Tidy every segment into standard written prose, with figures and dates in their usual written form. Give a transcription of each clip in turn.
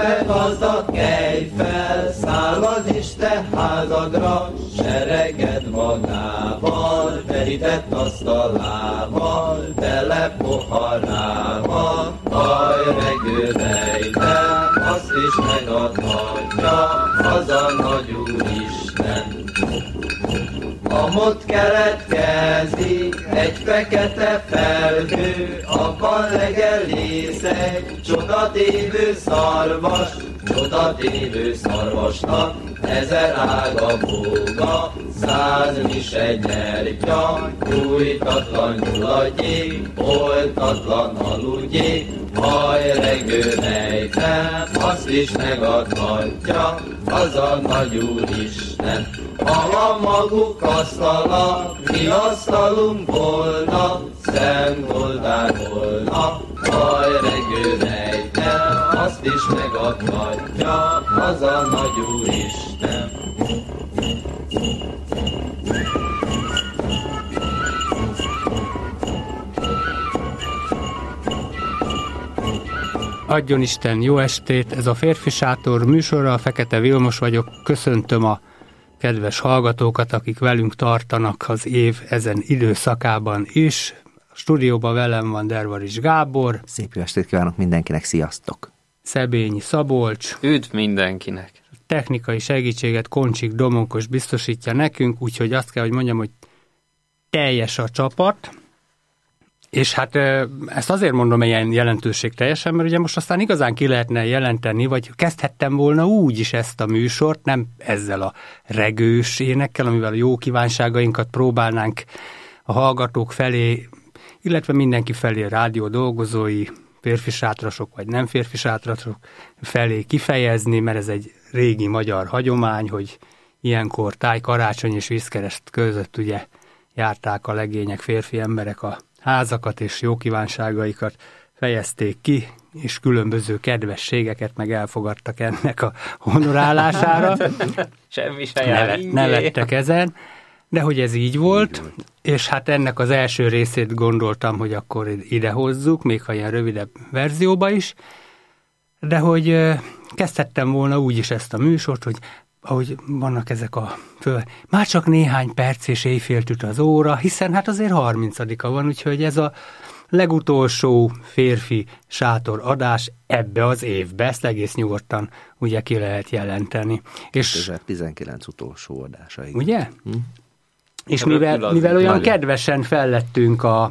Népe gazdag, kelj fel, száll az Isten házadra, sereged magával, terített asztalával, tele poharával, hajregő rejtem, azt is megadhatja az a nagy Úristen. Amott keletkezik egy fekete felhő, abban legelészeg csodatévő szarvas, csodatévő szarvasnak 1000 ága bóga, 100 mise gyertya, gyújtatlan gyuladjék, oltatlan aludjék, hajregő rejtem, azt is megadhatja az a nagy Úristen. Ha maguk asztala, mi asztalunk volna, szent oldál volna, hajregő rejtem, azt is megadhatja az a nagy Úristen. Adjon Isten jó estét, ez a Férfi Sátor műsora, a Fekete Vilmos vagyok, köszöntöm a kedves hallgatókat, akik velünk tartanak az év ezen időszakában is. A stúdióban velem van Dervaris Gábor. Szép jó estét kívánok mindenkinek, sziasztok! Szebényi Szabolcs. Üdv mindenkinek! Technikai segítséget Koncsik Domonkos biztosítja nekünk, úgyhogy azt kell, hogy mondjam, hogy teljes a csapat. És hát ezt azért mondom ilyen jelentőség teljesen, mert ugye most aztán igazán ki lehetne jelenteni, vagy kezdhettem volna úgy is ezt a műsort, nem ezzel a regős énekkel, amivel a jó kívánságainkat próbálnánk a hallgatók felé, illetve mindenki felé, rádió dolgozói, férfi sátrasok vagy nem férfi sátrasok felé kifejezni, mert ez egy régi magyar hagyomány, hogy ilyenkor táj, karácsony és vízkereszt között ugye járták a legények, férfi emberek a házakat és jó kívánságaikat fejezték ki, és különböző kedvességeket meg elfogadtak ennek a honorálására. Semmi se jár nevettek ezen, de hogy ez így volt, és hát ennek az első részét gondoltam, hogy akkor ide hozzuk, még ha ilyen rövidebb verzióba is, de hogy kezdhettem volna úgy is ezt a műsort, hogy ahogy vannak ezek már csak néhány perc és éjféltüt az óra, hiszen hát azért 30-a van, úgyhogy ez a legutolsó férfi sátor adás ebbe az évbe, ezt egész nyugodtan ugye ki lehet jelenteni. 2019 utolsó adása. Igen. Ugye? És mivel olyan kedvesen fellettünk a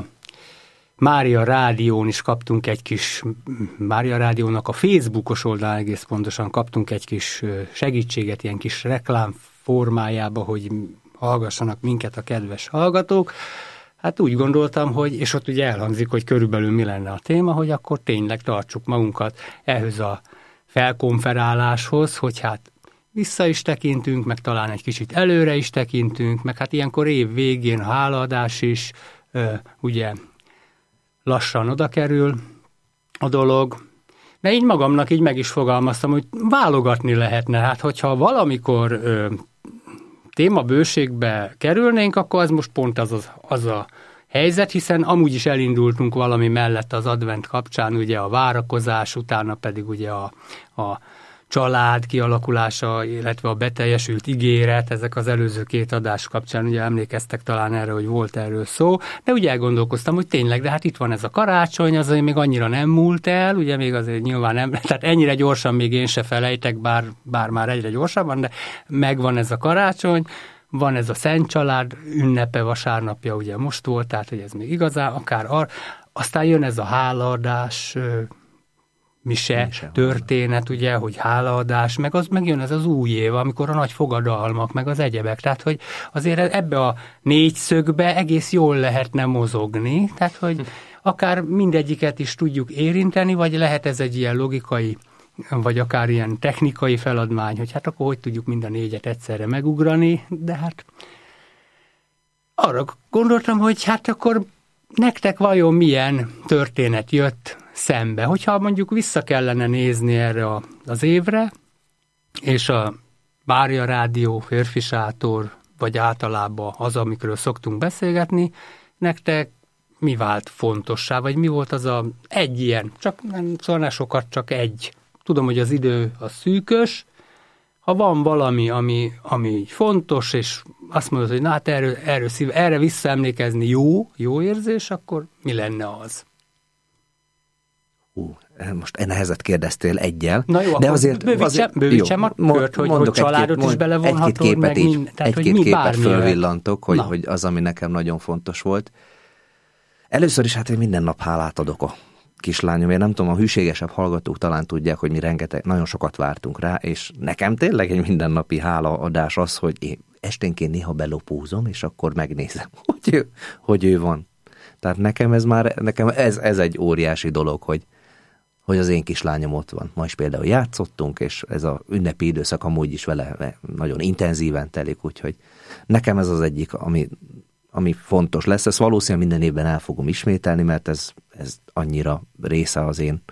Mária Rádión is kaptunk egy kis, Mária Rádiónak a Facebookos oldalán egész pontosan kaptunk egy kis segítséget, ilyen kis reklám formájába, hogy hallgassanak minket a kedves hallgatók. Hát úgy gondoltam, hogy, és ott ugye elhangzik, hogy körülbelül mi lenne a téma, hogy akkor tényleg tartsuk magunkat ehhez a felkonferáláshoz, hogy hát vissza is tekintünk, meg talán egy kicsit előre is tekintünk, meg hát ilyenkor év végén hálaadás is, ugye, lassan oda kerül a dolog, de így magamnak így meg is fogalmaztam, hogy válogatni lehetne. Hát, hogyha valamikor témabőségbe kerülnénk, akkor az most pont az a helyzet, hiszen amúgy is elindultunk valami mellett az advent kapcsán, ugye a várakozás, utána pedig ugye a család kialakulása, illetve a beteljesült ígéret, ezek az előző két adás kapcsán, ugye emlékeztek talán erre, hogy volt erről szó, de ugye elgondolkoztam, hogy tényleg, de hát itt van ez a karácsony, az még annyira nem múlt el, ugye még azért nyilván nem, tehát ennyire gyorsan még én se felejtek, bár már egyre gyorsabban, de megvan ez a karácsony, van ez a Szent Család ünnepe, vasárnapja ugye most volt, tehát hogy ez még igazán, akár aztán jön ez a hálaadás, mise történet, ugye, hogy hálaadás, meg jön ez az új év, amikor a nagy fogadalmak, meg az egyebek, tehát, hogy azért ebbe a négyszögbe egész jól lehetne mozogni, tehát, hogy akár mindegyiket is tudjuk érinteni, vagy lehet ez egy ilyen logikai, vagy akár ilyen technikai feladmány, hogy hát akkor hogy tudjuk mind a négyet egyszerre megugrani, de hát arra gondoltam, hogy hát akkor nektek vajon milyen történet jött szembe. Hogyha mondjuk vissza kellene nézni erre az évre, és a Mária Rádió, Férfi Sátor, vagy általában az, amikről szoktunk beszélgetni, nektek mi vált fontossá, vagy mi volt az egy ilyen, csak szóval ne sokat, csak egy tudom, hogy az idő a szűkös, ha van valami, ami fontos, és azt mondod, hogy na hát erre visszaemlékezni jó érzés, akkor mi lenne az? Most nehezet kérdeztél egyel. Na jó, de akkor bővítsem a kört, hogy családot is belevonhatod, meg egy-két képet fölvillantok, hogy az, ami nekem nagyon fontos volt. Először is hát én minden nap hálát adok a kislányomért. Nem tudom, a hűségesebb hallgatók talán tudják, hogy mi nagyon sokat vártunk rá, és nekem tényleg egy mindennapi hálaadás az, hogy én esténként néha belopózom, és akkor megnézem, hogy ő van. Tehát nekem ez egy óriási dolog, hogy az én kislányom ott van. Ma is például játszottunk, és ez az ünnepi időszak amúgy is vele nagyon intenzíven telik, úgyhogy nekem ez az egyik, ami fontos lesz. Ezt valószínűleg minden évben el fogom ismételni, mert ez annyira része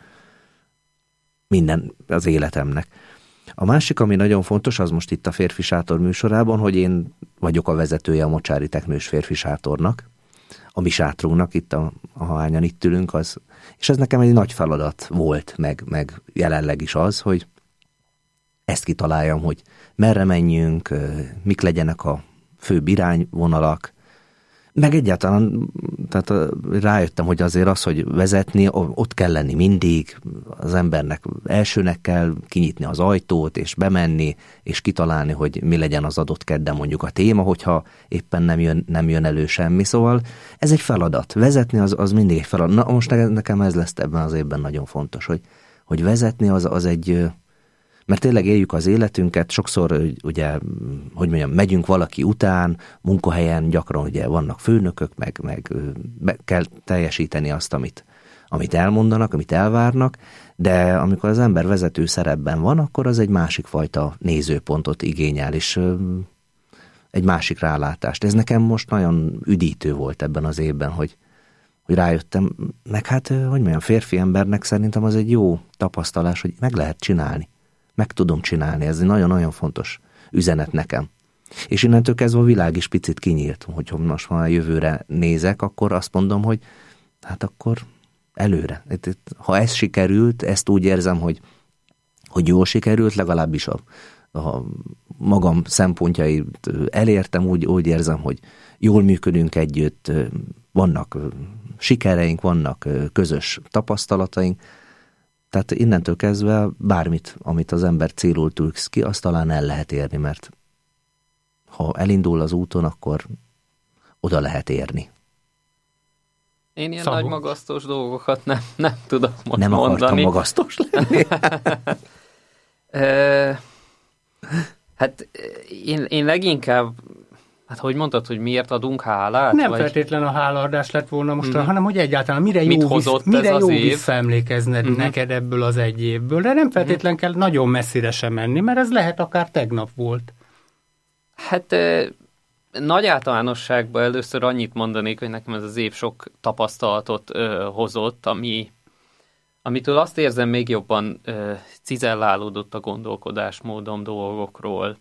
az életemnek. A másik, ami nagyon fontos, az most itt a Férfi Sátor műsorában, hogy én vagyok a vezetője a Mocsári Teknős Férfi Sátornak, a mi sátrunknak, itt ahányan itt ülünk, és ez nekem egy nagy feladat volt, meg jelenleg is az, hogy ezt kitaláljam, hogy merre menjünk, mik legyenek a főbb irányvonalak, meg egyáltalán tehát rájöttem, hogy azért az, hogy vezetni, ott kell lenni mindig, az embernek elsőnek kell kinyitni az ajtót, és bemenni, és kitalálni, hogy mi legyen az adott kedden mondjuk a téma, hogyha éppen nem jön elő semmi. Szóval ez egy feladat. Vezetni az mindig egy feladat. Na most nekem ez lesz ebben az évben nagyon fontos, hogy vezetni az egy... Mert tényleg éljük az életünket, sokszor ugye, hogy mondjam, megyünk valaki után, munkahelyen gyakran ugye vannak főnökök, meg kell teljesíteni azt, amit elmondanak, amit elvárnak, de amikor az ember vezető szerepben van, akkor az egy másik fajta nézőpontot igényel, és egy másik rálátást. Ez nekem most nagyon üdítő volt ebben az évben, hogy rájöttem, meg hát, hogy mondjam, férfi embernek szerintem az egy jó tapasztalás, hogy meg lehet csinálni. Meg tudom csinálni, ez egy nagyon-nagyon fontos üzenet nekem. És innentől kezdve a világ is picit kinyílt, hogy most már a jövőre nézek, akkor azt mondom, hogy hát akkor előre. Ha ez sikerült, ezt úgy érzem, hogy jól sikerült, legalábbis a magam szempontjait elértem, úgy érzem, hogy jól működünk együtt, vannak sikereink, vannak közös tapasztalataink. Tehát innentől kezdve bármit, amit az ember célul tűz ki, azt talán el lehet érni, mert ha elindul az úton, akkor oda lehet érni. Én ilyen nagy magasztos dolgokat nem tudok most nem mondani. Nem akartam magasztos lenni. Hát én leginkább, hát hogy mondtad, hogy miért adunk hálát? Nem feltétlen a hálaadás lett volna most, hanem hogy egyáltalán mire jó visszaemlékezned neked ebből az egy évből, de nem feltétlen kell nagyon messzire sem menni, mert ez lehet akár tegnap volt. Hát nagy általánosságban először annyit mondanék, hogy nekem ez az év sok tapasztalatot hozott, amitől azt érzem, még jobban cizellálódott a gondolkodásmódom dolgokról.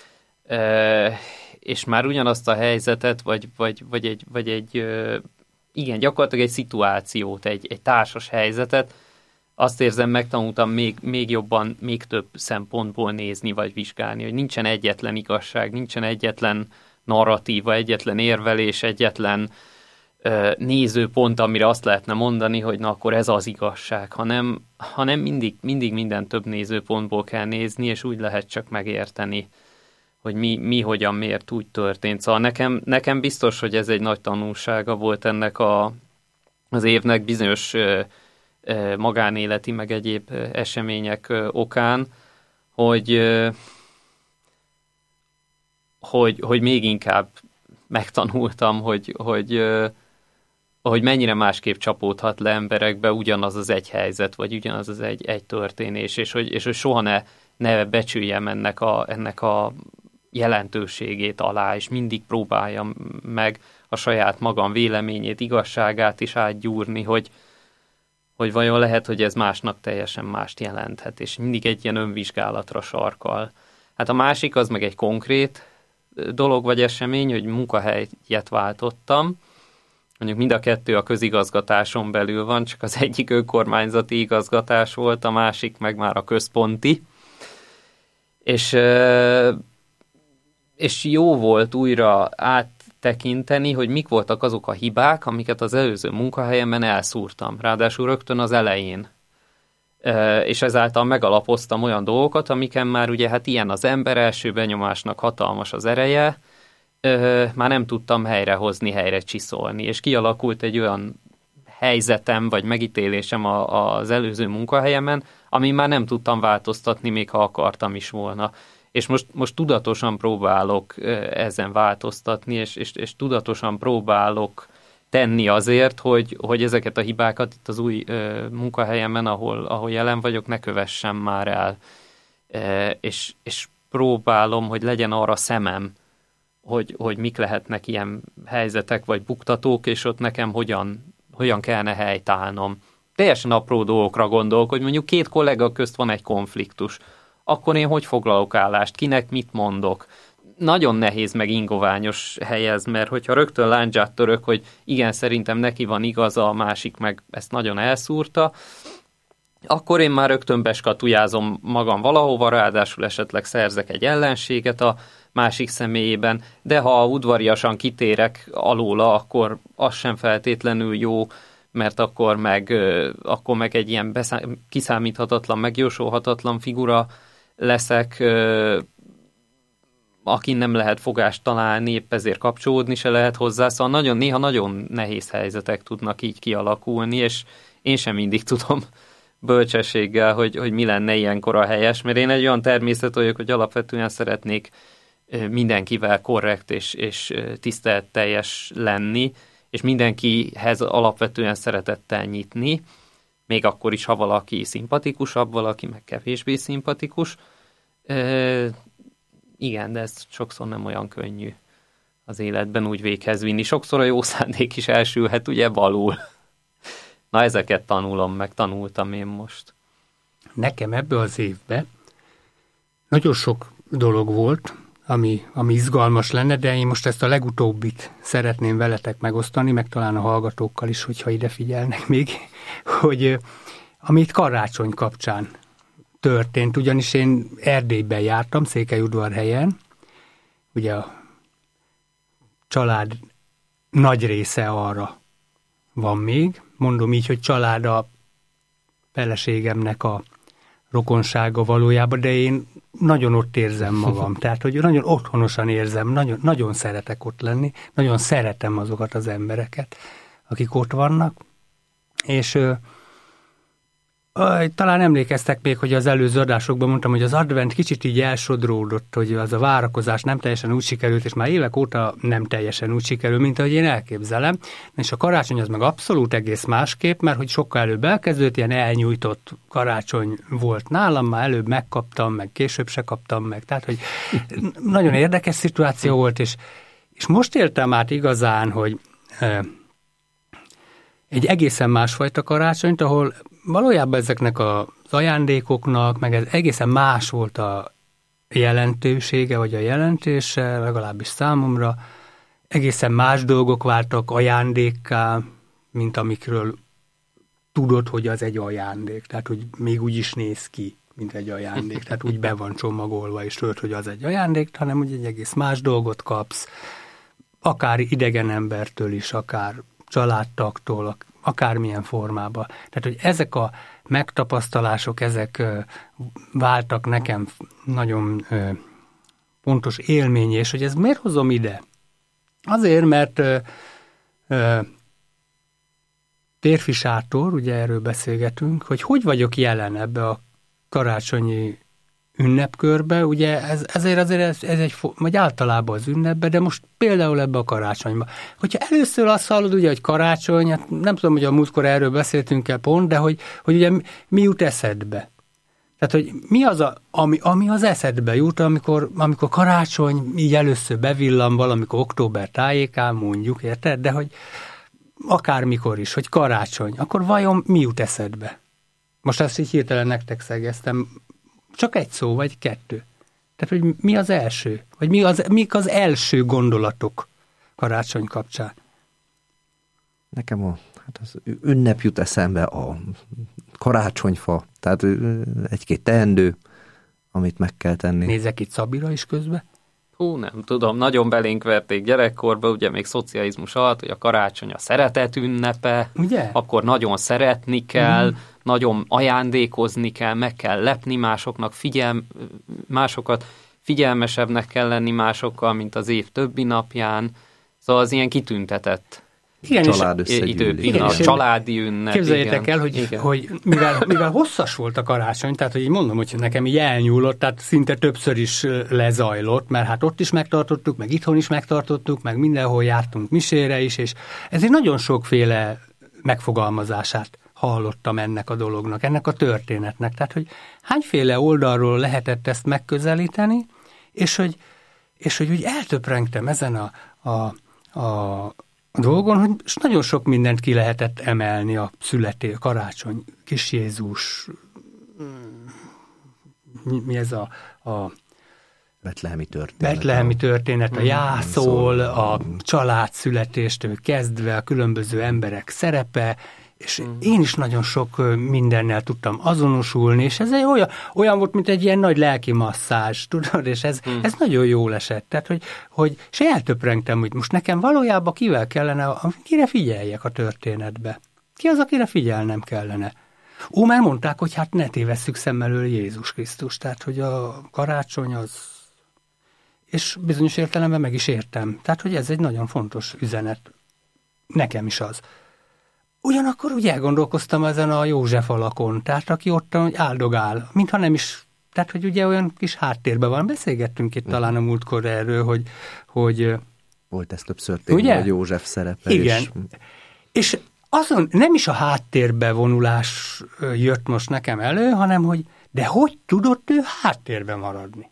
És már ugyanazt a helyzetet, vagy egy igen, gyakorlatilag egy szituációt, egy társas helyzetet, azt érzem, megtanultam még jobban, még több szempontból nézni, vagy vizsgálni, hogy nincsen egyetlen igazság, nincsen egyetlen narratíva, egyetlen érvelés, egyetlen nézőpont, amire azt lehetne mondani, hogy na akkor ez az igazság, hanem mindig minden több nézőpontból kell nézni, és úgy lehet csak megérteni, hogy mi hogyan, miért úgy történt. Szóval nekem biztos, hogy ez egy nagy tanulsága volt ennek az évnek bizonyos magánéleti, meg egyéb események okán, hogy még inkább megtanultam, hogy mennyire másképp csapódhat le emberekbe ugyanaz az egy helyzet, vagy ugyanaz az egy történés, és hogy soha ne becsüljem ennek a jelentőségét alá, és mindig próbáljam meg a saját magam véleményét, igazságát is átgyúrni, hogy vajon lehet, hogy ez másnak teljesen mást jelenthet, és mindig egy ilyen önvizsgálatra sarkal. Hát a másik az meg egy konkrét dolog vagy esemény, hogy munkahelyet váltottam, mondjuk mind a kettő a közigazgatáson belül van, csak az egyik önkormányzati igazgatás volt, a másik meg már a központi. És jó volt újra áttekinteni, hogy mik voltak azok a hibák, amiket az előző munkahelyemen elszúrtam. Ráadásul rögtön az elején. És ezáltal megalapoztam olyan dolgokat, amiken már ugye hát ilyen az ember, első benyomásnak hatalmas az ereje, már nem tudtam helyrehozni, helyre csiszolni, és kialakult egy olyan helyzetem, vagy megítélésem az előző munkahelyemen, ami már nem tudtam változtatni, még ha akartam is volna. És most tudatosan próbálok ezen változtatni, és tudatosan próbálok tenni azért, hogy ezeket a hibákat itt az új munkahelyemen, ahol jelen vagyok, ne kövessem már el. És próbálom, hogy legyen arra szemem, hogy mik lehetnek ilyen helyzetek vagy buktatók, és ott nekem hogyan kellene helytállnom. Teljesen apró dolgokra gondolok, hogy mondjuk 2 kollega közt van egy konfliktus. Akkor én hogy foglalok állást, kinek mit mondok? Nagyon nehéz meg ingoványos helyez, mert hogyha rögtön lándzsát török, hogy igen, szerintem neki van igaza, a másik meg ezt nagyon elszúrta, akkor én már rögtön beskatujázom magam valahova, ráadásul esetleg szerzek egy ellenséget a másik személyében, de ha udvariasan kitérek alóla, akkor az sem feltétlenül jó, mert akkor meg egy ilyen kiszámíthatatlan, megjósolhatatlan figura leszek, akin nem lehet fogást találni, épp ezért kapcsolódni se lehet hozzá, szóval néha nagyon nehéz helyzetek tudnak így kialakulni, és én sem mindig tudom bölcsességgel, hogy mi lenne ilyenkor a helyes, mert én egy olyan természet vagyok, hogy alapvetően szeretnék mindenkivel korrekt és tiszteletteljes lenni, és mindenkihez alapvetően szeretettel nyitni, még akkor is, ha valaki szimpatikusabb, valaki meg kevésbé szimpatikus. Igen, de ez sokszor nem olyan könnyű az életben úgy véghez vinni. Sokszor a jó szándék is elsülhet, ugye, balul. Na, ezeket tanultam én most. Nekem ebbe az évben nagyon sok dolog volt, ami izgalmas lenne, de én most ezt a legutóbbit szeretném veletek megosztani, meg talán a hallgatókkal is, hogyha ide figyelnek még, hogy amit karácsony kapcsán történt, ugyanis én Erdélyben jártam, Székelyudvarhelyen, ugye a család nagy része arra van még, mondom így, hogy család a feleségemnek a rokonsága valójában, de én nagyon ott érzem magam, tehát hogy nagyon otthonosan érzem, nagyon, nagyon szeretek ott lenni, nagyon szeretem azokat az embereket, akik ott vannak, és talán emlékeztek még, hogy az előző adásokban mondtam, hogy az advent kicsit így elsodródott, hogy az a várakozás nem teljesen úgy sikerült, és már évek óta nem teljesen úgy sikerül, mint ahogy én elképzelem. És a karácsony az meg abszolút egész másképp, mert hogy sokkal előbb elkezdődött, ilyen elnyújtott karácsony volt nálam, már előbb megkaptam, meg később se kaptam meg. Tehát, hogy nagyon érdekes szituáció volt, és most éltem át igazán, hogy egy egészen másfajta karácsonyt, ahol valójában ezeknek az ajándékoknak, meg ez egészen más volt a jelentősége, vagy a jelentése, legalábbis számomra. Egészen más dolgok váltak ajándékká, mint amikről tudod, hogy az egy ajándék. Tehát, hogy még úgy is néz ki, mint egy ajándék. Tehát úgy be van csomagolva, és tudod, hogy az egy ajándék, hanem hogy egy egész más dolgot kapsz, akár idegen embertől is, akár családtagtól, akármilyen formában. Tehát, hogy ezek a megtapasztalások, ezek váltak nekem nagyon pontos élményé, és hogy ez miért hozom ide? Azért, mert férfi sátor, ugye erről beszélgetünk, hogy vagyok jelen ebbe a karácsonyi ünnepkörbe, ugye ezért ez egy, vagy általában az ünnepbe, de most például ebbe a karácsonyba. Hogyha először azt hallod, ugye, hogy karácsony, hát nem tudom, hogy a múltkor erről beszéltünk-e pont, de hogy ugye mi jut eszedbe? Tehát, hogy mi az, ami az eszedbe jut, amikor karácsony így először bevillan valamikor október tájékán, mondjuk, érted? De hogy akármikor is, hogy karácsony, akkor vajon mi jut eszedbe? Most ezt így hirtelen nektek szegeztem, csak egy szó, vagy 2. Tehát, hogy mi az első? Vagy mik az első gondolatok karácsony kapcsán? Nekem az ünnep jut eszembe, a karácsonyfa, tehát egy-két teendő, amit meg kell tenni. Nézek itt Szabira is közbe. Hú, nem tudom, nagyon belénk verték gyerekkorba, ugye még szocializmus alatt, hogy a karácsony a szeretet ünnepe, ugye? Akkor nagyon szeretni kell, nagyon ajándékozni kell, meg kell lepni másokat, figyelmesebbnek kell lenni másokkal, mint az év többi napján, szóval az ilyen kitüntetett időpillanat, családi ünnep. Képzeljétek el, hogy mivel hosszas volt a karácsony, tehát hogy így mondom, hogy nekem így elnyúlott, tehát szinte többször is lezajlott, mert hát ott is megtartottuk, meg itthon is megtartottuk, meg mindenhol jártunk misére is, és ezért nagyon sokféle megfogalmazását hallottam ennek a dolognak, ennek a történetnek. Tehát, hogy hányféle oldalról lehetett ezt megközelíteni, és hogy úgy eltöprengtem ezen a dolgon, hogy nagyon sok mindent ki lehetett emelni a karácsony, kis Jézus, mi ez a Betlehemi történet, a jászol, a család születéstől kezdve, a különböző emberek szerepe, és én is nagyon sok mindennel tudtam azonosulni, és ez olyan volt, mint egy ilyen nagy lelki masszázs, tudod, és ez nagyon jól esett. Tehát, és eltöprengtem, hogy most nekem valójában kire figyeljek a történetbe. Ki az, akire figyelnem kellene? Mert mondták, hogy hát ne tévesszük szem elől Jézus Krisztus, tehát, hogy a karácsony az, és bizonyos értelemben meg is értem. Tehát, hogy ez egy nagyon fontos üzenet. Nekem is az. Ugyanakkor úgy elgondolkoztam ezen a József alakon, tehát aki ott áldogál, mintha nem is, tehát hogy ugye olyan kis háttérben van. Beszélgettünk itt talán a múltkor erről, hogy volt ez többször tényleg, hogy József szerepe. Igen. És azon nem is a háttérbe vonulás jött most nekem elő, hanem hogy de hogy tudott ő háttérbe maradni?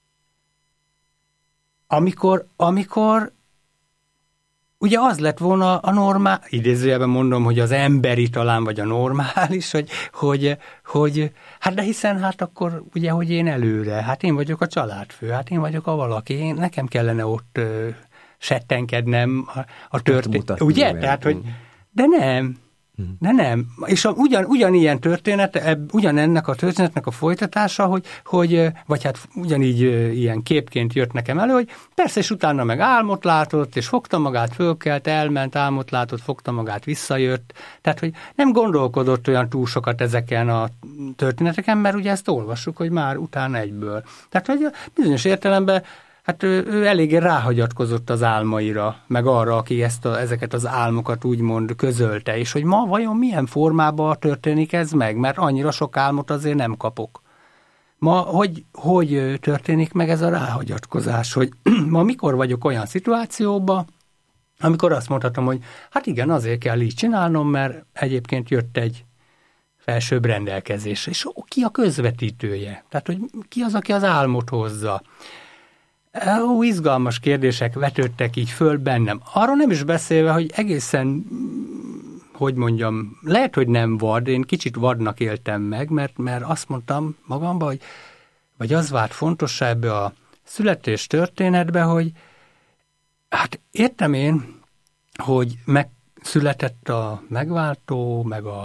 Amikor ugye az lett volna a normál, idézőjelben mondom, hogy az emberi talán, vagy a normális, hogy hát de hiszen hát akkor ugye, hogy én előre, hát én vagyok a családfő, hát én vagyok a valaki, nekem kellene ott settenkednem a történet. Ugye? Tehát, hogy de nem. És ugyanilyen történet, ugyanennek a történetnek a folytatása, hogy vagy hát ugyanígy ilyen képként jött nekem elő, hogy persze, és utána meg álmot látott, és fogta magát, fölkelt, elment, álmot látott, fogta magát, visszajött. Tehát, hogy nem gondolkodott olyan túl sokat ezeken a történeteken, mert ugye ezt olvassuk, hogy már utána egyből. Tehát, hogy bizonyos értelemben hát ő eléggé ráhagyatkozott az álmaira, meg arra, aki ezeket az álmokat úgymond közölte, és hogy ma vajon milyen formában történik ez meg, mert annyira sok álmot azért nem kapok. Ma hogy történik meg ez a ráhagyatkozás, hogy ma mikor vagyok olyan szituációban, amikor azt mondhatom, hogy hát igen, azért kell így csinálnom, mert egyébként jött egy felsőbb rendelkezés, és ki a közvetítője? Tehát, hogy ki az, aki az álmot hozza? Izgalmas kérdések vetődtek így föl bennem. Arról nem is beszélve, hogy egészen, hogy mondjam, lehet, hogy nem vad, én kicsit vadnak éltem meg, mert azt mondtam magamban, vagy az vált fontossá ebbe a születés történetbe, hogy hát értem én, hogy megszületett a megváltó,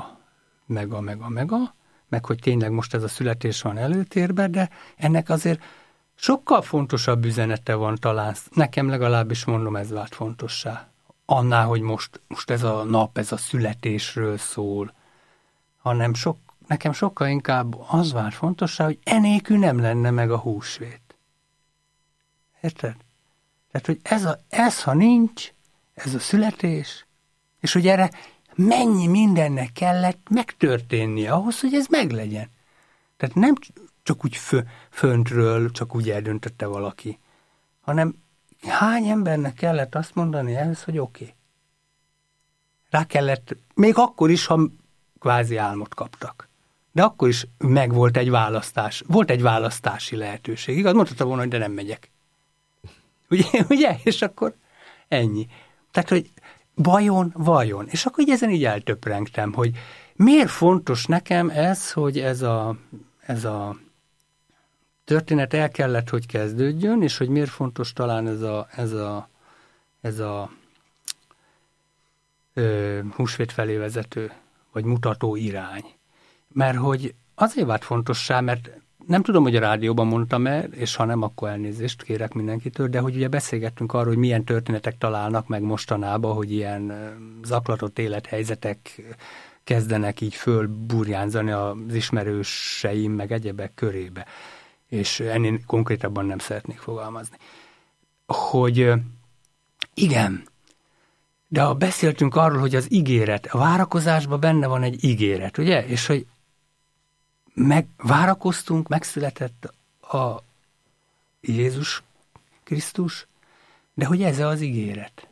meg hogy tényleg most ez a születés van előtérben, de ennek azért sokkal fontosabb üzenete van talán, nekem legalábbis mondom, ez vált fontossá. Annál, hogy most ez a nap, ez a születésről szól, hanem nekem sokkal inkább az vált fontossá, hogy enélkül nem lenne meg a húsvét. Érted? Tehát, hogy ez ha nincs, ez a születés, és hogy erre mennyi mindennek kellett megtörténnie ahhoz, hogy ez meglegyen. Tehát nem csak úgy föntről, csak úgy eldöntötte valaki, hanem hány embernek kellett azt mondani ehhez, hogy oké. Rá kellett, még akkor is, ha kvázi álmot kaptak. De akkor is megvolt egy választás, volt egy választási lehetőség. Igaz, mondhatta volna, hogy de nem megyek. Ugye? És akkor ennyi. Tehát, hogy vajon. És akkor így ezen így eltöprengtem, hogy miért fontos nekem ez, hogy ez a történet el kellett, hogy kezdődjön, és hogy miért fontos talán ez a húsvét felé vezető, vagy mutató irány. Mert hogy azért vált fontossá, mert nem tudom, hogy a rádióban mondtam-e, és ha nem, akkor elnézést kérek mindenkitől, de hogy ugye beszélgettünk arról, hogy milyen történetek találnak meg mostanában, hogy ilyen zaklatott élethelyzetek kezdenek így fölburjánzani az ismerőseim, meg egyebek körébe. És ennél konkrétabban nem szeretnék fogalmazni. Hogy igen, de beszéltünk arról, hogy az ígéret, a várakozásban benne van egy ígéret, ugye? És hogy várakoztunk, megszületett a Jézus Krisztus, de hogy ez az ígéret?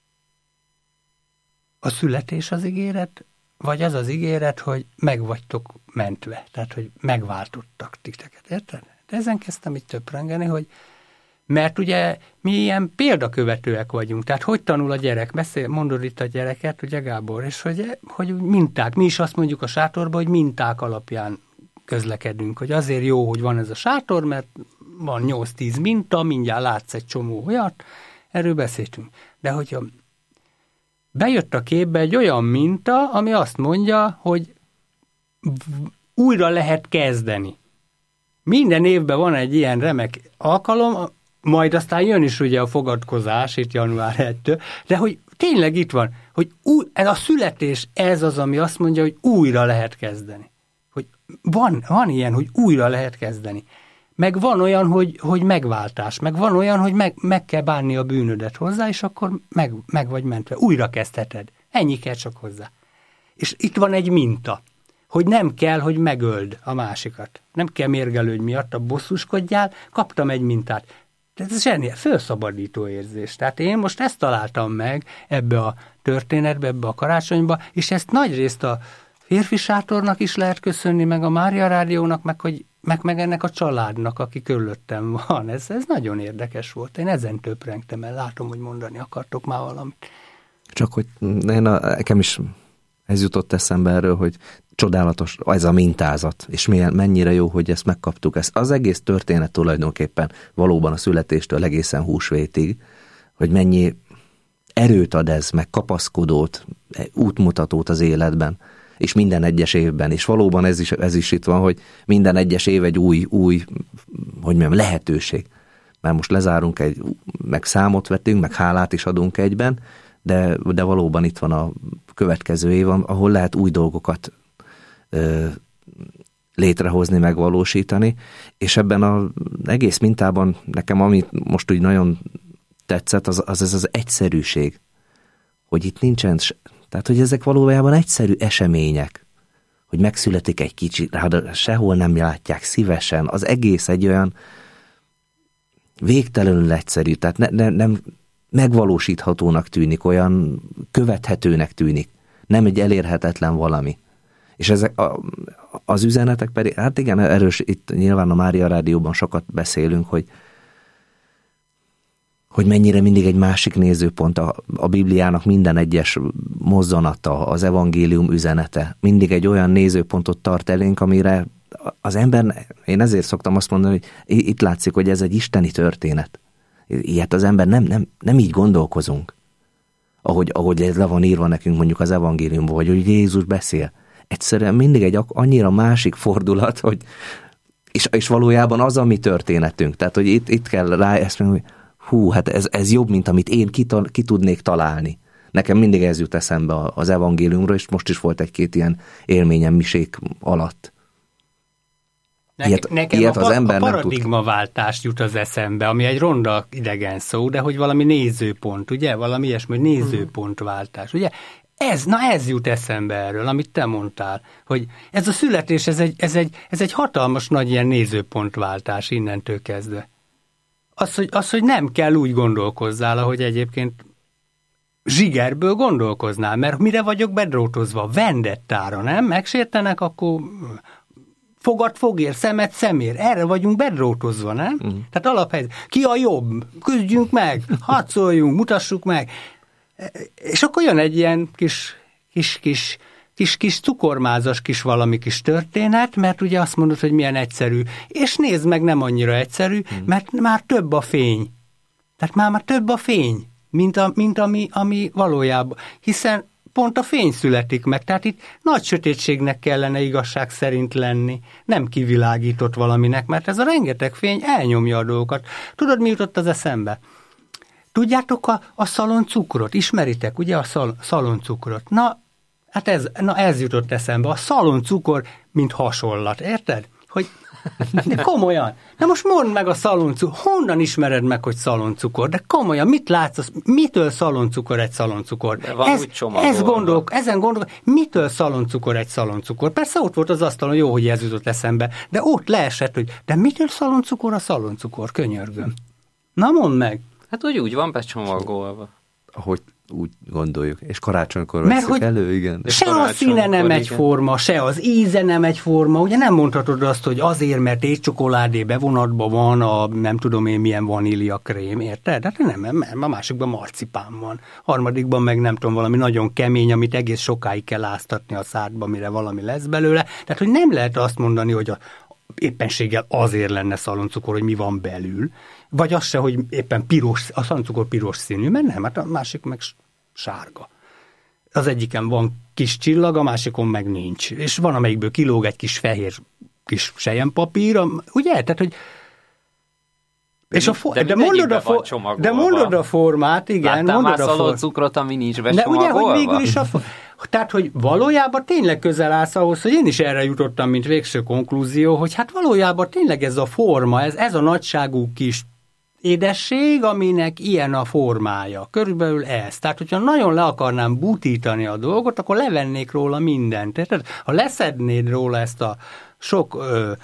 A születés az ígéret, vagy az az ígéret, hogy meg vagytok mentve, tehát hogy megváltottak titeket, érted? De ezen kezdtem itt töprengeni, hogy mert ugye mi ilyen példakövetőek vagyunk, tehát hogy tanul a gyerek, mondod itt a gyereket, ugye Gábor, és hogy minták, mi is azt mondjuk a sátorban, hogy minták alapján közlekedünk, hogy azért jó, hogy van ez a sátor, mert van 8-10 minta, mindjárt látsz egy csomó olyat, erről beszéltünk. De hogyha bejött a képbe egy olyan minta, ami azt mondja, hogy újra lehet kezdeni. Minden évben van egy ilyen remek alkalom, majd aztán jön is ugye a fogadkozás itt január 1-től, de hogy tényleg itt van, hogy ez a születés, ez az, ami azt mondja, hogy újra lehet kezdeni. Hogy van ilyen, hogy újra lehet kezdeni. Meg van olyan, hogy megváltás, meg van olyan, hogy meg kell bánni a bűnödet hozzá, és akkor meg vagy mentve. Újra kezdheted. Ennyi kell csak hozzá. És itt van egy minta, hogy nem kell, hogy megöld a másikat. Nem kell mérgelődj miatt, bosszúskodjál, kaptam egy mintát. Tehát ez zseniális, felszabadító érzés. Tehát én most ezt találtam meg ebbe a történetbe, ebbe a karácsonyba, és ezt nagyrészt a Férfi Sátornak is lehet köszönni, meg a Mária Rádiónak, meg ennek a családnak, aki körülöttem van. Ez nagyon érdekes volt. Én ezen töprengtem el. Látom, hogy mondani akartok már valamit. Csak hogy nekem is ez jutott eszembe erről, hogy csodálatos ez a mintázat, és mennyire jó, hogy ezt megkaptuk. Ez az egész történet tulajdonképpen valóban a születéstől egészen húsvétig, hogy mennyi erőt ad ez, meg kapaszkodót, útmutatót az életben, és minden egyes évben, és valóban ez is itt van, hogy minden egyes év egy új hogy mondjam, lehetőség. Mert most lezárunk meg számot vettünk, meg hálát is adunk egyben, de valóban itt van a következő év, ahol lehet új dolgokat létrehozni, megvalósítani, és ebben az egész mintában nekem, amit most úgy nagyon tetszett, az egyszerűség, hogy itt nincsen, tehát hogy ezek valójában egyszerű események, hogy megszületik egy kicsi, de sehol nem látják szívesen, az egész egy olyan végtelenül egyszerű, tehát nem megvalósíthatónak tűnik, olyan követhetőnek tűnik, nem egy elérhetetlen valami. És ezek az üzenetek pedig, hát igen, erős, itt nyilván a Mária Rádióban sokat beszélünk, hogy mennyire mindig egy másik nézőpont a Bibliának minden egyes mozzanata, az evangélium üzenete, mindig egy olyan nézőpontot tart elénk, amire az ember, én ezért szoktam azt mondani, hogy itt látszik, hogy ez egy isteni történet. Ilyet az ember nem így gondolkozunk, ahogy ez le van írva nekünk mondjuk az evangéliumban, vagy hogy Jézus beszél. Egyszerűen mindig egy annyira másik fordulat, hogy és valójában az a mi történetünk. Tehát, hogy itt kell rá ezt mondani, hogy hú, hát ez jobb, mint amit én ki tudnék találni. Nekem mindig ez jut eszembe az evangéliumról, és most is volt egy-két ilyen élményem misék alatt. Nekem a paradigmaváltás jut az eszembe, ami egy ronda idegen szó, de hogy valami nézőpont, ugye? Valami ilyesmi, nézőpontváltás, ugye? Ez jut eszembe erről, amit te mondtál, hogy ez a születés, ez egy hatalmas nagy ilyen nézőpontváltás innentől kezdve. Az, hogy nem kell úgy gondolkozzál, ahogy egyébként zsigerből gondolkoznál, mert mire vagyok bedrótozva? Vendettára, nem? Megsértenek, akkor fogad fogér, szemet szemér. Erre vagyunk bedrótozva, nem? Tehát alaphelyzet. Ki a jobb? Küzdjünk meg, harcoljunk, mutassuk meg. És akkor jön egy ilyen kis cukormázas kis valami kis történet, mert ugye azt mondod, hogy milyen egyszerű. És nézd meg, nem annyira egyszerű, mert már több a fény. Tehát már több a fény, mint ami valójában. Hiszen pont a fény születik meg. Tehát itt nagy sötétségnek kellene igazság szerint lenni, nem kivilágított valaminek, mert ez a rengeteg fény elnyomja a dolgokat. Tudod, mi jutott az eszembe? Tudjátok a szaloncukrot? Ismeritek, ugye a szaloncukrot? Na, hát ez jutott eszembe. A szaloncukor, mint hasonlat, érted? Hogy de komolyan. Na most mondd meg a szaloncukor. Honnan ismered meg, hogy szaloncukor? De komolyan, mit látsz? Mitől szaloncukor egy szaloncukor? De van úgy csomagolva. Ezen gondolok, mitől szaloncukor egy szaloncukor? Persze ott volt az asztalon, jó, hogy ez jutott eszembe, de ott leesett, hogy de mitől szaloncukor a szaloncukor? Könyörgöm. Na mondd meg. Hát úgy van becsomagolva. Ahogy úgy gondoljuk. És karácsonykor veszük elő, igen. Se a színe nem egyforma, se az íze nem egyforma. Ugye nem mondhatod azt, hogy azért, mert étcsokoládé bevonatban van a nem tudom én milyen vaníliakrém, érted? Hát nem, a másikban marcipán van. Harmadikban meg nem tudom, valami nagyon kemény, amit egész sokáig kell áztatni a szádba, mire valami lesz belőle. Tehát, hogy nem lehet azt mondani, hogy éppenséggel azért lenne szaloncukor, hogy mi van belül, vagy az se, hogy éppen piros, a szaloncukor piros színű, mert nem, hát a másik meg sárga. Az egyiken van kis csillag, a másikon meg nincs. És van, amelyikből kilóg egy kis fehér kis selyempapír, ugye? Tehát, hogy de mondod a formát, igen. Láttál már szaloncukrot, ami nincs becsomagolva? De ugye, hogy végül is tehát, hogy valójában tényleg közel állsz ahhoz, hogy én is erre jutottam, mint végső konklúzió, hogy hát valójában tényleg ez a forma, ez a nagyságú kis édesség, aminek ilyen a formája. Körülbelül ez. Tehát, hogyha nagyon le akarnám butítani a dolgot, akkor levennék róla mindent. Tehát, ha leszednéd róla ezt a sok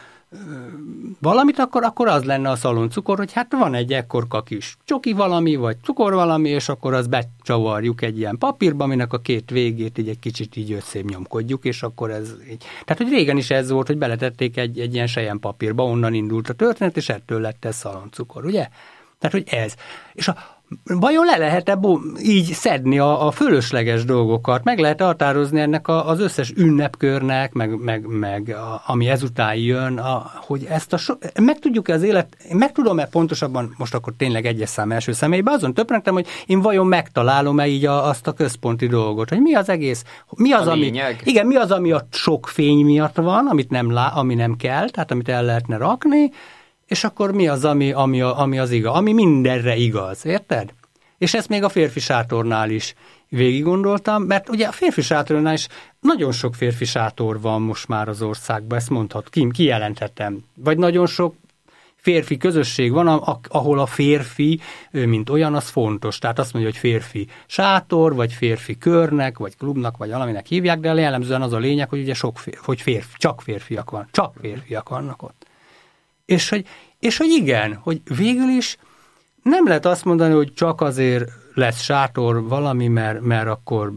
valamit, akkor az lenne a szaloncukor, hogy hát van egy ekkorka kis csoki valami, vagy cukor valami, és akkor azt becsavarjuk egy ilyen papírba, aminek a két végét így egy kicsit így összébb nyomkodjuk, és akkor ez így. Tehát, hogy régen is ez volt, hogy beletették egy ilyen selyempapírba, onnan indult a történet, és ettől lett ez szaloncukor, ugye? Tehát, hogy ez. És vajon le lehet-e így szedni a fölösleges dolgokat, meg lehet határozni ennek az összes ünnepkörnek, meg ami ezután jön, hogy ezt meg tudjuk-e az élet, meg tudom-e pontosabban, most akkor tényleg egyes szám első személyben, azon töprengtem, hogy én vajon megtalálom-e így azt a központi dolgot, hogy mi az egész, mi az, mi az, ami a sok fény miatt van, ami nem kell, tehát amit el lehetne rakni, és akkor mi az, ami az igaz, ami mindenre igaz, érted? És ezt még a férfi sátornál is végig gondoltam, mert ugye a férfi sátornál is nagyon sok férfi sátor van most már az országban, ezt kijelenthetem. Vagy nagyon sok férfi közösség van, ahol a férfi, mint olyan, az fontos. Tehát azt mondja, hogy férfi sátor, vagy férfi körnek, vagy klubnak, vagy valaminek hívják, de jellemzően az a lényeg, hogy ugye csak férfiak vannak ott. És hogy igen, hogy végül is nem lehet azt mondani, hogy csak azért lesz sátor valami, mert akkor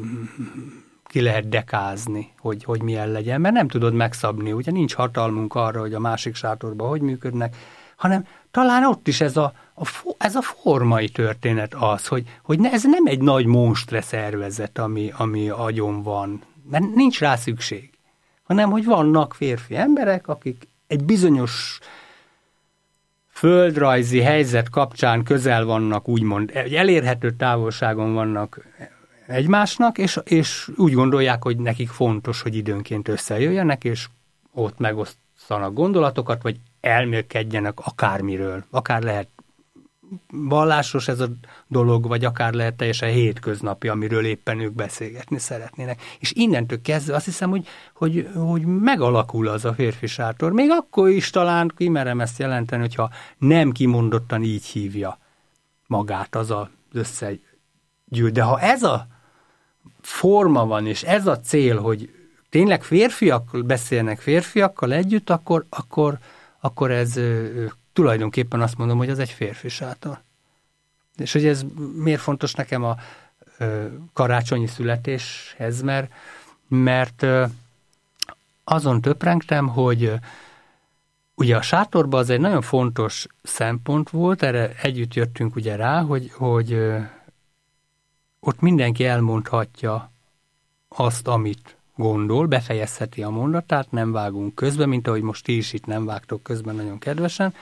ki lehet dekázni, hogy milyen legyen, mert nem tudod megszabni, ugye nincs hatalmunk arra, hogy a másik sátorban hogy működnek, hanem talán ott is ez a formai történet az, hogy ez nem egy nagy monstre szervezet, ami agyon van, mert nincs rá szükség, hanem hogy vannak férfi emberek, akik egy bizonyos földrajzi helyzet kapcsán közel vannak, úgymond egy elérhető távolságon vannak egymásnak, és úgy gondolják, hogy nekik fontos, hogy időnként összejöjjenek, és ott megosztanak gondolatokat, vagy elmélkedjenek akármiről. Akár lehet vallásos ez a dolog, vagy akár lehet teljesen hétköznapi, amiről éppen ők beszélgetni szeretnének. És innentől kezdve azt hiszem, hogy megalakul az a férfi sátor. Még akkor is talán kimerem ezt jelenteni, hogyha nem kimondottan így hívja magát az összegyűlt. De ha ez a forma van, és ez a cél, hogy tényleg férfiak beszélnek férfiakkal együtt, akkor ez tulajdonképpen azt mondom, hogy az egy férfi sátor. És hogy ez miért fontos nekem a karácsonyi születéshez, mert azon töprengtem, hogy ugye a sátorban az egy nagyon fontos szempont volt, erre együtt jöttünk ugye rá, hogy ott mindenki elmondhatja azt, amit gondol, befejezheti a mondatát, nem vágunk közbe, mint ahogy most ti is itt nem vágtok közben nagyon kedvesen.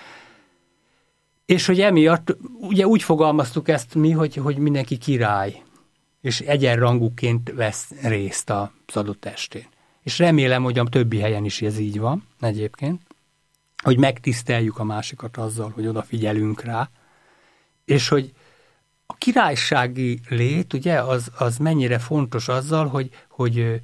És hogy emiatt, ugye úgy fogalmaztuk ezt mi, hogy mindenki király. és egyenrangúként vesz részt az adott estén. És remélem, hogy a többi helyen is ez így van egyébként, hogy megtiszteljük a másikat azzal, hogy odafigyelünk rá, és hogy a királysági lét, ugye, az mennyire fontos azzal, hogy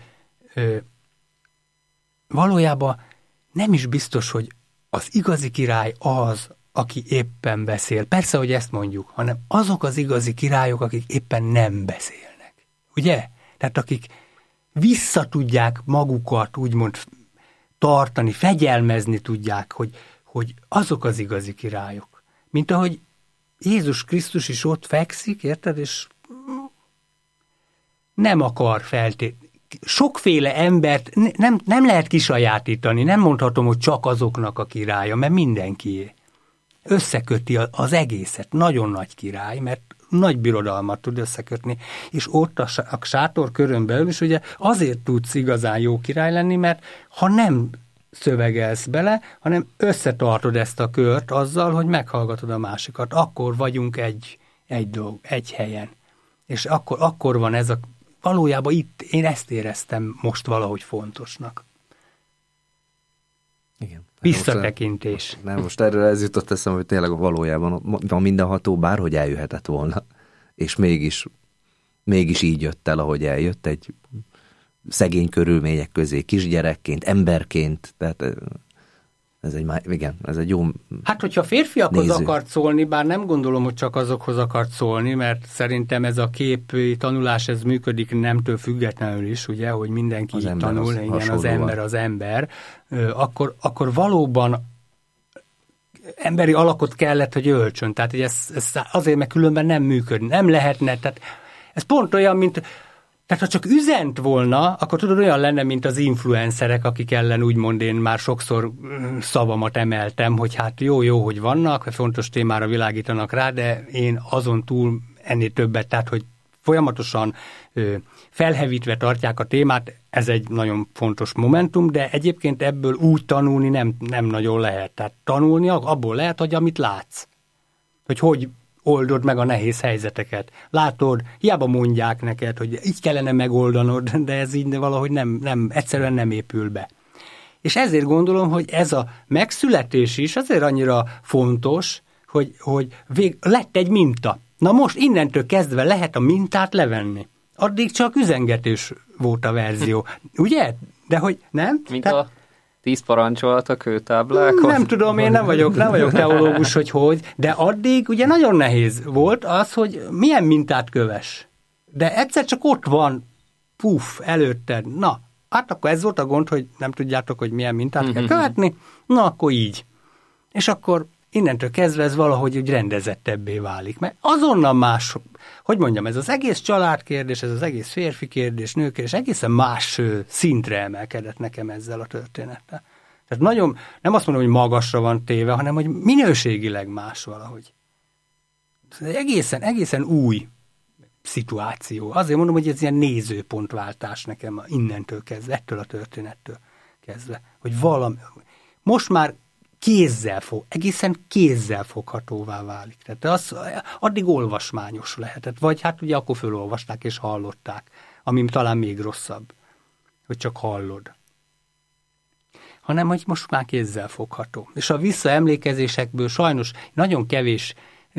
valójában nem is biztos, hogy az igazi király az, aki éppen beszél. Persze, hogy ezt mondjuk, hanem azok az igazi királyok, akik éppen nem beszélnek. Ugye? Tehát akik visszatudják magukat, úgymond tartani, fegyelmezni tudják, hogy azok az igazi királyok. Mint ahogy Jézus Krisztus is ott fekszik, érted? És nem akar sokféle embert nem lehet kisajátítani, nem mondhatom, hogy csak azoknak a királya, mert mindenkié. Összeköti az egészet, nagyon nagy király, mert nagy birodalmat tud összekötni, és ott a sátor körön belül is ugye azért tudsz igazán jó király lenni, mert ha nem szövegelsz bele, hanem összetartod ezt a kört azzal, hogy meghallgatod a másikat, akkor vagyunk egy helyen. És akkor van ez valójában itt én ezt éreztem most valahogy fontosnak. Igen. Visszatekintés. Most erről ez jutott eszembe, hogy tényleg valójában van mindenható, bárhogy eljöhetett volna, és mégis így jött el, ahogy eljött, egy szegény körülmények közé, kisgyerekként, emberként, tehát ez egy jó Hát, hogyha férfiakhoz akart szólni, bár nem gondolom, hogy csak azokhoz akart szólni, mert szerintem ez a kép tanulás, ez működik nemtől függetlenül is, ugye, hogy mindenki így tanul, igen, az ember, akkor valóban emberi alakot kellett, hogy öltsön. Tehát ez azért, mert különben nem működni, nem lehetne. Tehát ez pont olyan, mint tehát ha csak üzent volna, akkor tudod, olyan lenne, mint az influencerek, akik ellen úgymond én már sokszor szavamat emeltem, hogy hát jó, hogy vannak, fontos témára világítanak rá, de én azon túl ennél többet, tehát hogy folyamatosan felhevítve tartják a témát, ez egy nagyon fontos momentum, de egyébként ebből úgy tanulni nem nagyon lehet. Tehát tanulni abból lehet, hogy amit látsz. Hogy oldod meg a nehéz helyzeteket. Látod, hiába mondják neked, hogy így kellene megoldanod, de ez így valahogy egyszerűen nem épül be. És ezért gondolom, hogy ez a megszületés is azért annyira fontos, hogy lett egy minta. Na most innentől kezdve lehet a mintát levenni. Addig csak üzengetés volt a verzió. Ugye? De hogy nem? Mint a 10 parancsolat a kőtáblákon? Nem tudom, én nem vagyok teológus, hogy, de addig ugye nagyon nehéz volt az, hogy milyen mintát kövess. De egyszer csak ott van, előtted. Na, hát akkor ez volt a gond, hogy nem tudjátok, hogy milyen mintát kell követni, na akkor így. És akkor innentől kezdve ez valahogy úgy rendezettebbé válik. Mert azonnal más, hogy mondjam, ez az egész családkérdés, ez az egész férfi kérdés, nőkérdés, egészen más szintre emelkedett nekem ezzel a történettel. Tehát nagyon, nem azt mondom, hogy magasra van téve, hanem hogy minőségileg más valahogy. Ez egészen új szituáció. Azért mondom, hogy ez ilyen nézőpontváltás nekem innentől kezdve, ettől a történettől kezdve. Hogy valami, most már egészen kézzel foghatóvá válik. Tehát az addig olvasmányos lehetett, vagy hát ugye akkor fölolvasták és hallották, ami talán még rosszabb, hogy csak hallod. Hanem, hogy most már kézzel fogható. És a visszaemlékezésekből sajnos nagyon kevés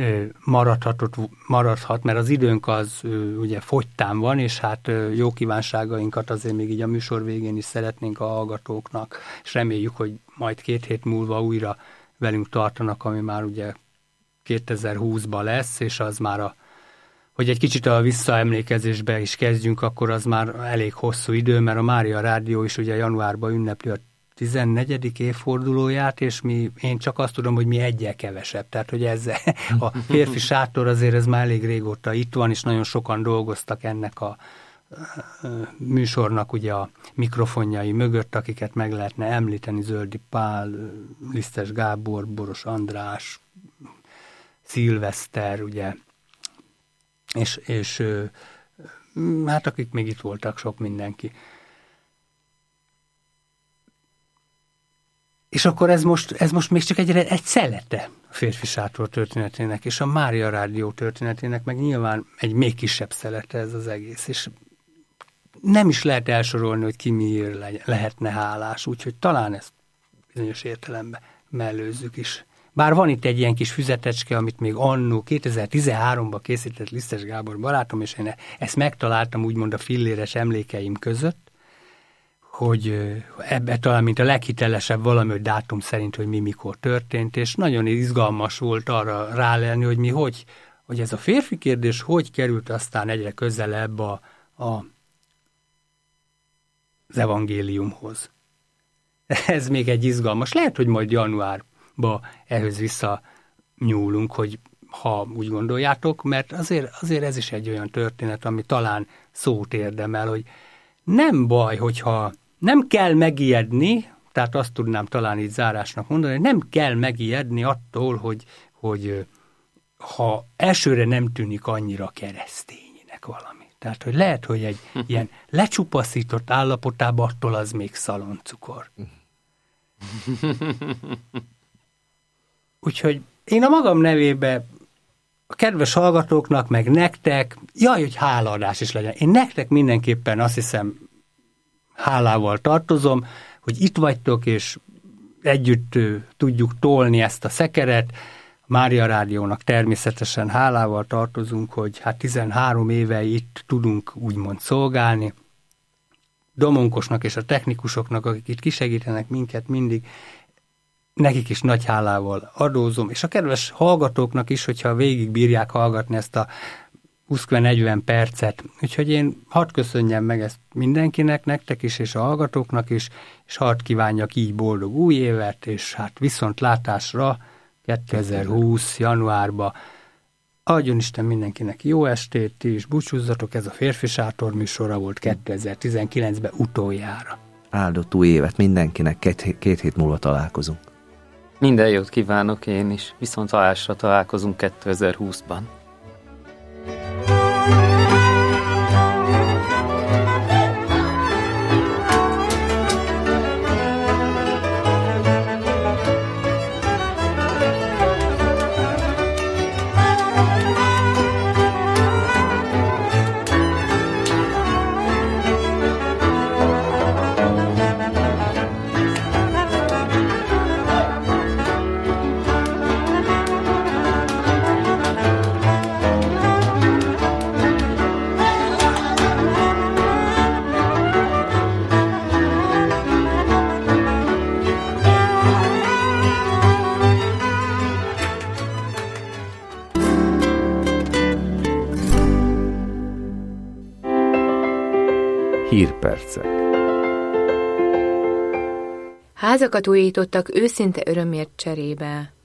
maradhat, mert az időnk az ugye fogytán van, és hát jó kívánságainkat azért még így a műsor végén is szeretnénk a hallgatóknak, és reméljük, hogy majd 2 hét múlva újra velünk tartanak, ami már ugye 2020-ban lesz, és az már hogy egy kicsit a visszaemlékezésbe is kezdjünk, akkor az már elég hosszú idő, mert a Mária Rádió is ugye januárban ünnepli a 14. évfordulóját, és én csak azt tudom, hogy mi egyel kevesebb. Tehát, hogy ez a férfi sátor azért ez már elég régóta itt van, és nagyon sokan dolgoztak ennek a műsornak ugye a mikrofonjai mögött, akiket meg lehetne említeni, Zöldi Pál, Lisztes Gábor, Boros András, Szilveszter, ugye, és hát akik még itt voltak, sok mindenki. És akkor ez most még csak egy szelete Férfi Sátor történetének, és a Mária Rádió történetének meg nyilván egy még kisebb szelete ez az egész, és nem is lehet elsorolni, hogy ki miért lehetne hálás, úgyhogy talán ezt bizonyos értelemben mellőzzük is. Bár van itt egy ilyen kis füzetecske, amit még annó 2013-ban készített Lisztes Gábor barátom, és én ezt megtaláltam úgymond a filléres emlékeim között, hogy ebbe talán mint a leghitelesebb valami dátum szerint, hogy mi mikor történt, és nagyon izgalmas volt arra rálelni, hogy mi hogy ez a férfi kérdés hogy került aztán egyre közelebb az evangéliumhoz. Ez még egy izgalmas. Lehet, hogy majd januárban ehhez visszanyúlunk, hogy ha úgy gondoljátok, mert azért ez is egy olyan történet, ami talán szót érdemel, hogy nem baj, hogyha nem kell megijedni, tehát azt tudnám talán így zárásnak mondani, hogy nem kell megijedni attól, hogy ha elsőre nem tűnik annyira kereszténynek valami. Tehát, hogy lehet, hogy egy ilyen lecsupaszított állapotában attól az még szaloncukor. Úgyhogy én a magam nevébe a kedves hallgatóknak, meg nektek, hogy hálaadás is legyen. Én nektek mindenképpen azt hiszem hálával tartozom, hogy itt vagytok, és együtt tudjuk tolni ezt a szekeret. Mária Rádiónak természetesen hálával tartozunk, hogy 13 éve itt tudunk úgymond szolgálni. Domonkosnak és a technikusoknak, akik itt kisegítenek minket mindig, nekik is nagy hálával adózom, és a kedves hallgatóknak is, hogyha végig bírják hallgatni ezt a 20-40 percet. Úgyhogy én hadd köszönjem meg ezt mindenkinek, nektek is, és a hallgatóknak is, és hadd kívánjak így boldog új évet, és viszontlátásra 2020 januárba. Adjon Isten mindenkinek jó estét, ti is búcsúzzatok, ez a Férfi Sátor műsora volt 2019-ben utoljára. Áldott új évet mindenkinek, két hét múlva találkozunk. Minden jót kívánok én is, viszontlátásra találkozunk 2020-ban. Hírpercek. Házakat újítottak őszinte örömért cserébe.